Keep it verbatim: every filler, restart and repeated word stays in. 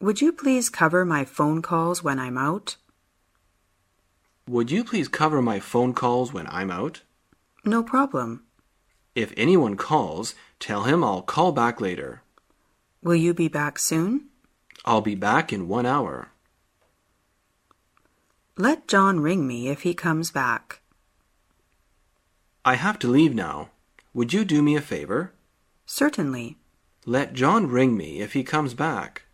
Would you please cover my phone calls when I'm out? Would you please cover my phone calls when I'm out? No problem. If anyone calls, tell him I'll call back later. Will you be back soon? I'll be back in one hour. Let John ring me if he comes back. I have to leave now. Would you do me a favor? Certainly. Let John ring me if he comes back.